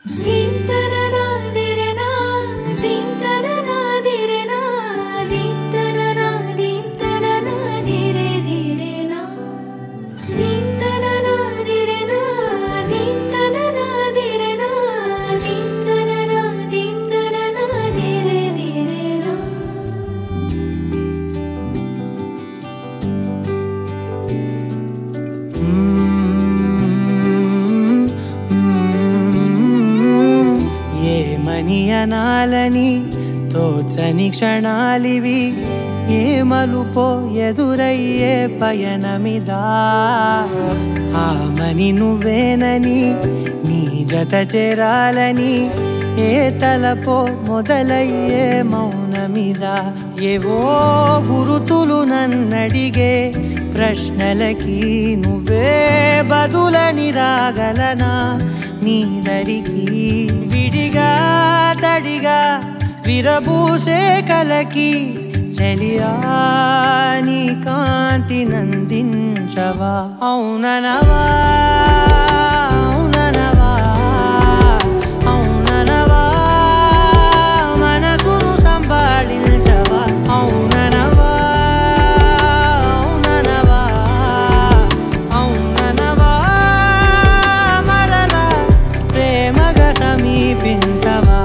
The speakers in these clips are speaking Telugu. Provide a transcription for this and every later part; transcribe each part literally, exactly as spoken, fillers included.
ఏమనియనాలని తోచని క్షణాలివి, ఏ మలుపో ఎదురయ్యే పయనమిదా. ఆమని నువ్వేనని నీ జత చేరాలని, ఏ తలపో మొదలయ్యే మౌనమిదా. ఏవో గురుతులు నన్నడిగే ప్రశ్నలకి నువ్వే బదులని రాగలనా నీ దరికి. విడిగా తడిగా విరబూసే కలకి చెలియా నీ కాంతి నందించవా. అవుననవా అవుననవా అవుననవా మనసును సంపాదించవా. అవుననవా అవుననవా అవుననవా మరలా ప్రేమగా సమీపించవా.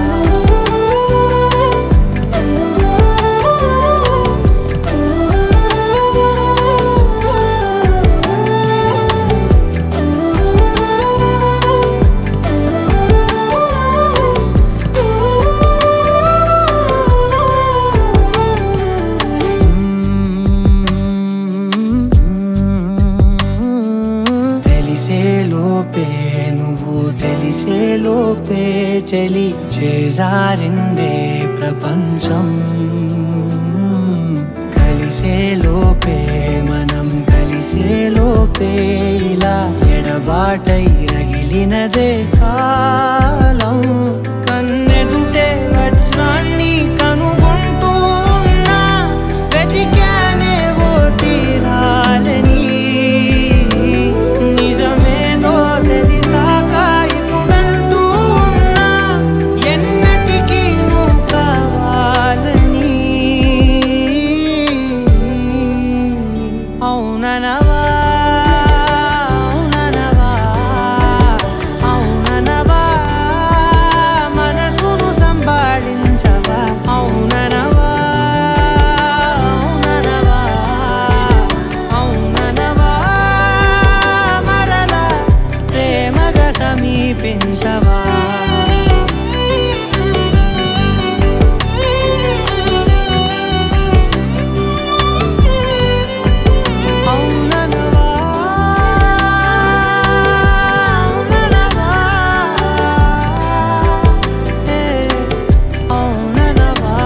తెలిసేలోపే నువ్వు తెలిసేలోపే చలి చేజారిందే ప్రపంచం. కలిసేలోపే మనం కలిసేలోపే ఇలా ఎడబాటై రగిలినదే కాలం. కన్నెదుటే వజ్రాన్ని కనుగొంటూ ఉన్నా వెతికానే ఓ తీరాలని. నిజమేదో తెలిసాక ఇప్పుడంటూ ఉన్నా ఎన్నటికీ నువ్వు కావాలని. అవుననవా అవుననవా అవుననవా మనసును సంపాదించవా. అవుననవా అవుననవా అవుననవా మరలా ప్రేమగా సమీపించవా. అవుననవా అవుననవా ఏ అవుననవా.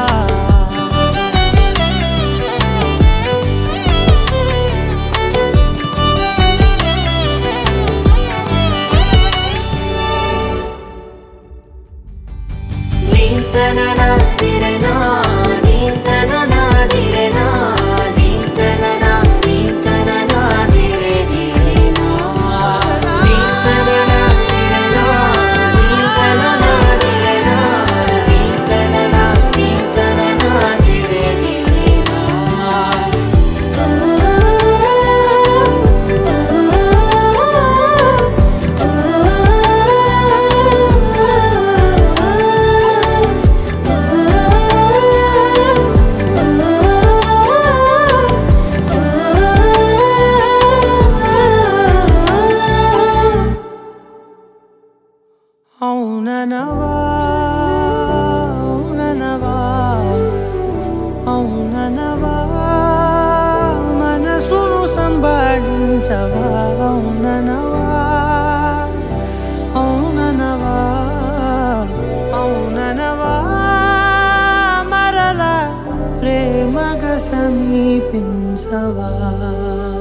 నీంతననా దిరనా నీంతననా దిరనా నీంతననా నీంతననా దిరే దిరేనా. నీంతననా దిరనా నీంతననా దిరనా నీంతననా నీంతననా దిరే దిరేనా. అవుననవా అవుననవా అవుననవా మనసును సంపాదించవా. అవుననవా అవుననవా అవుననవా మరలా ప్రేమగా సమీపించవా.